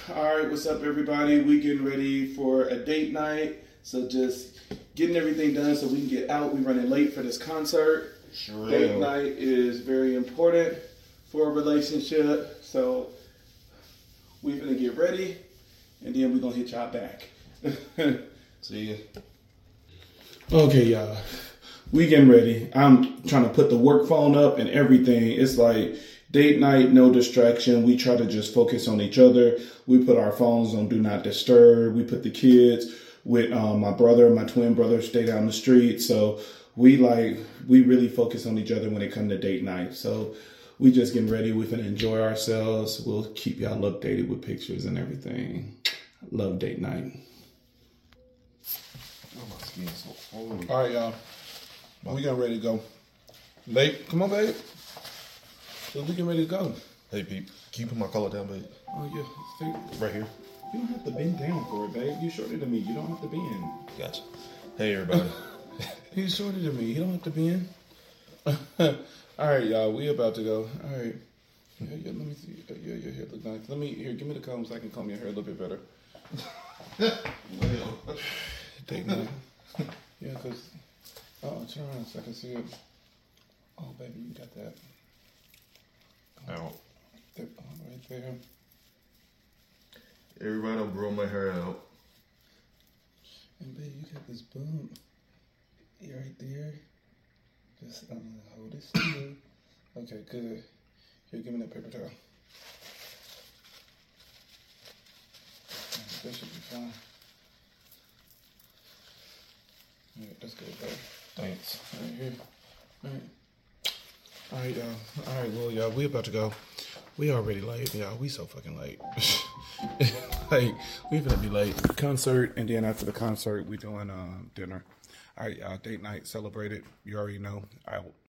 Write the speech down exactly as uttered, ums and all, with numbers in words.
All right, what's up, everybody? We getting ready for a date night, so just getting everything done so we can get out. We running late for this concert. Sure. Date night is very important for a relationship, so we're gonna get ready, and then we're gonna hit y'all back. See ya. Okay, y'all. We getting ready. I'm trying to put the work phone up and everything. It's like date night, no distraction. We try to just focus on each other. We put our phones on do not disturb. We put the kids with um, my brother, my twin brother, stay down the street. So we like, we really focus on each other when it comes to date night. So we just getting ready. We're going to enjoy ourselves. We'll keep y'all updated with pictures and everything. Love date night. Oh, my skin's so cold. All right, y'all. We getting ready to go. Babe, come on, babe. So we getting ready to go. Hey, Pete, can you put my collar down, babe? Oh, yeah. Stay. Right here. You don't have to bend down for it, babe. You shorter than me. You don't have to bend. Gotcha. Hey, everybody. He's shorter than me. You don't have to bend. All right, y'all. We about to go. All right. Yeah, yeah, let me see. Yeah, your hair look nice. Let me, here, give me the comb so I can comb your hair a little bit better. Well. Date night. Yeah, because, oh, turn around so I can see it. Oh, baby, you got that. Out. That oh, right there. Everybody, I'm growing my hair out. And babe, you got this bump. You right there. Just um, hold it still. Okay, good. Here, give me that paper towel. That should be fine. All right, that's good, babe. Thanks. All right, here. All right. All right, y'all. All right, well, y'all, we about to go. We already late, y'all. We so fucking late. Like, we gonna be late. Concert, and then after the concert, we doing um, dinner. All right, y'all. Date night, celebrate it. You already know. Out.